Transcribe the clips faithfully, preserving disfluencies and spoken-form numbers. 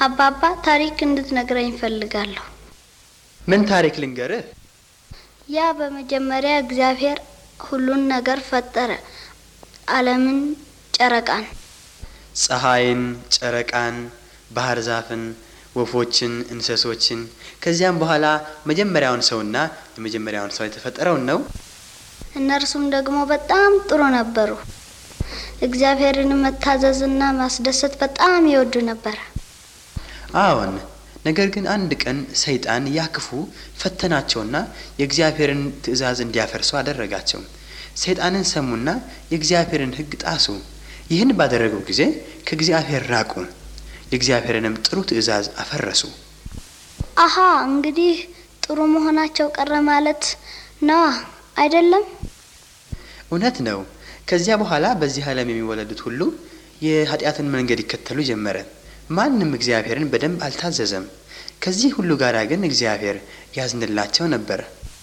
አባባ ታሪክ እንድትነግረኝ ፈልጋለሁ። ምን ታሪክ ልንገርህ? ያ በመጀመሪያ እግዚአብሔር ሁሉን ነገር ፈጠረ። ዓለምን፣ ጨረቃን፣ ፀሐይን፣ ጨረቃን፣ ባህር ዛፍን፣ ወፎችን፣ እንስሶችን ከዚያም በኋላ መጀመሪያውን ሰውና የመጀመሪያውን ሰው የተፈጠረውን ነው። እነርሱም ደግሞ በጣም ጥሩ ነበሩ። እግዚአብሔርን መታዘዝና ማስደሰት በጣም ይወዱ ነበር። አዎን፣ ነገር ግን አንድ ቀን ሰይጣን ያክፉ ፈተናቸውና የእግዚአብሔርን ትእዛዝ እንዲያፈርሱ አደረጋቸው። ሰይጣንን ሰሙና የእግዚአብሔርን ሕግ ጣሱ። ይህን ባደረጉ ጊዜ ከእግዚአብሔር ራቁ፣ የእግዚአብሔርንም ጥሩ ትእዛዝ አፈረሱ። አሃ፣ እንግዲህ ጥሩ መሆናቸው ቀረ ማለት ነው አይደለም? እውነት ነው። ከዚያ በኋላ በዚህ ዓለም የሚወለዱት ሁሉ የኃጢአትን መንገድ ይከተሉ ጀመረ። ማንም እግዚአብሔርን በደንብ አልታዘዘም። ከዚህ ሁሉ ጋር ግን እግዚአብሔር ያዝንላቸው ነበር።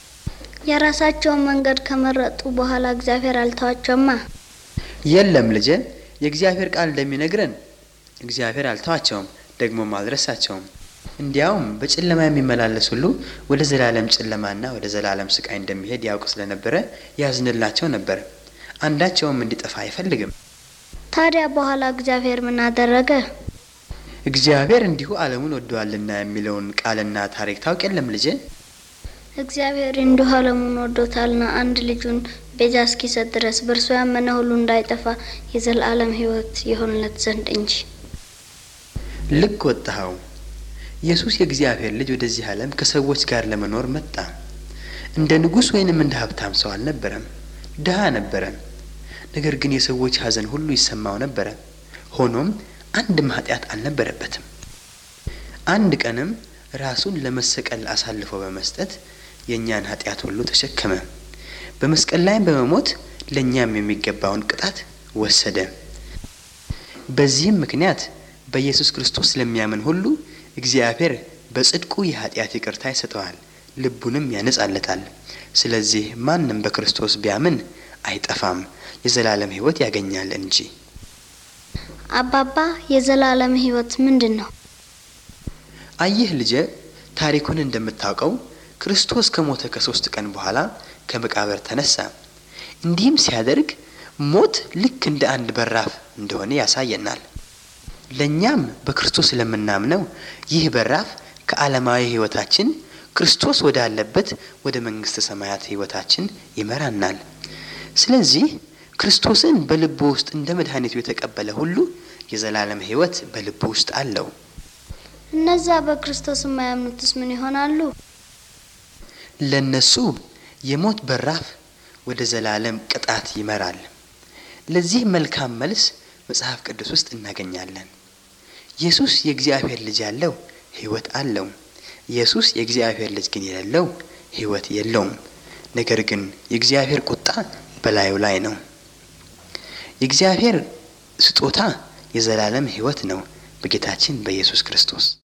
የራሳቸውን መንገድ ከመረጡ በኋላ እግዚአብሔር አልተዋቸውማ። የለም ልጄ፣ የእግዚአብሔር ቃል እንደሚነግረን እግዚአብሔር አልተዋቸውም፣ ደግሞም አልረሳቸውም። እንዲያውም በጨለማ የሚመላለስ ሁሉ ወደ ዘላለም ጨለማና ወደ ዘላለም ስቃይ እንደሚሄድ ያውቅ ስለነበረ ያዝንላቸው ነበር። አንዳቸውም እንዲጠፋ አይፈልግም። ታዲያ በኋላ እግዚአብሔር ምን አደረገ? እግዚአብሔር እንዲሁ ዓለሙን ወዷልና የሚለውን ቃልና ታሪክ ታውቅ የለም ልጄ? እግዚአብሔር እንዲሁ ዓለሙን ወዶታልና አንድ ልጁን ቤዛ እስኪሰጥ ድረስ በእርሱ ያመነ ሁሉ እንዳይጠፋ የዘላለም ሕይወት ይሆንለት ዘንድ እንጂ። ልክ ወጣኸው። ኢየሱስ የእግዚአብሔር ልጅ ወደዚህ ዓለም ከሰዎች ጋር ለመኖር መጣ። እንደ ንጉሥ ወይንም እንደ ሀብታም ሰው አልነበረም። ድሃ ነበረ። ነገር ግን የሰዎች ሐዘን ሁሉ ይሰማው ነበረ። ሆኖም አንድም ኃጢአት አልነበረበትም። አንድ ቀንም ራሱን ለመሰቀል አሳልፎ በመስጠት የኛን ኃጢአት ሁሉ ተሸከመ። በመስቀል ላይ በመሞት ለኛም የሚገባውን ቅጣት ወሰደ። በዚህም ምክንያት በኢየሱስ ክርስቶስ ስለሚያምን ሁሉ እግዚአብሔር በጽድቁ የኃጢአት ይቅርታ ይሰጠዋል፣ ልቡንም ያነጻለታል። ስለዚህ ማንም በክርስቶስ ቢያምን አይጠፋም፣ የዘላለም ሕይወት ያገኛል እንጂ። አባባ፣ የዘላለም ሕይወት ምንድን ነው? አየህ ልጄ፣ ታሪኩን እንደምታውቀው ክርስቶስ ከሞተ ከሶስት ቀን በኋላ ከመቃብር ተነሳ። እንዲህም ሲያደርግ ሞት ልክ እንደ አንድ በራፍ እንደሆነ ያሳየናል። ለኛም በክርስቶስ ለምናምነው ይህ በራፍ ከዓለማዊ ሕይወታችን ክርስቶስ ወዳለበት ወደ መንግሥተ ሰማያት ሕይወታችን ይመራናል። ስለዚህ ክርስቶስን በልቡ ውስጥ እንደ መድኃኒቱ የተቀበለ ሁሉ የዘላለም ሕይወት በልቡ ውስጥ አለው። እነዛ በክርስቶስ የማያምኑትስ ምን ይሆናሉ? ለነሱ የሞት በራፍ ወደ ዘላለም ቅጣት ይመራል። ለዚህ መልካም መልስ መጽሐፍ ቅዱስ ውስጥ እናገኛለን። ኢየሱስ የእግዚአብሔር ልጅ ያለው ሕይወት አለው። ኢየሱስ የእግዚአብሔር ልጅ ግን የሌለው ሕይወት የለውም። ነገር ግን የእግዚአብሔር ቁጣ በላዩ ላይ ነው። የእግዚአብሔር ስጦታ የዘላለም ሕይወት ነው በጌታችን በኢየሱስ ክርስቶስ።